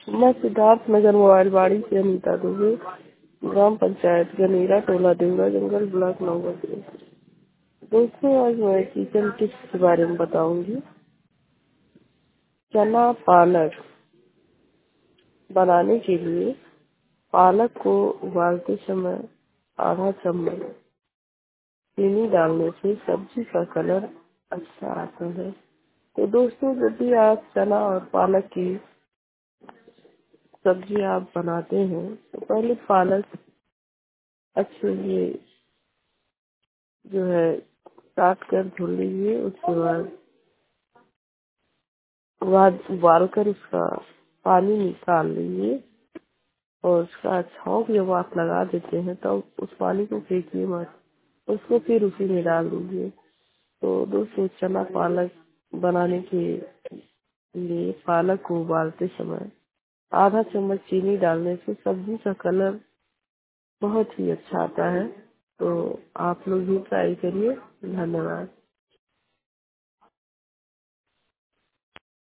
मैं सिद्धार्थ नगर मोबाइलबाड़ी से अनीता दुबे, ग्राम पंचायत गनेरा, टोला देवरा जंगल, ब्लॉक नौबत। दोस्तों, आज मैं किचन टिप्स के बारे में बताऊंगी। चना पालक बनाने के लिए पालक को उबालते समय आधा चम्मच चीनी डालने से सब्जी का कलर अच्छा आता है। तो दोस्तों, जब भी आप चना और पालक की सब्जी आप बनाते हैं तो पहले पालक अच्छे से जो है काट कर धुल लीजिए। उसके बाद उबाल कर उसका पानी निकाल लीजिए और उसका छौंक जब आप लगा देते हैं तो उस पानी को फेंकिए मत, उसको फिर उसी में डाल दीजिए। तो दोस्तों, चना पालक बनाने के लिए पालक को उबालते समय आधा चम्मच चीनी डालने से सब्जी का कलर बहुत ही अच्छा आता है। तो आप लोग भी ट्राई करिए। धन्यवाद।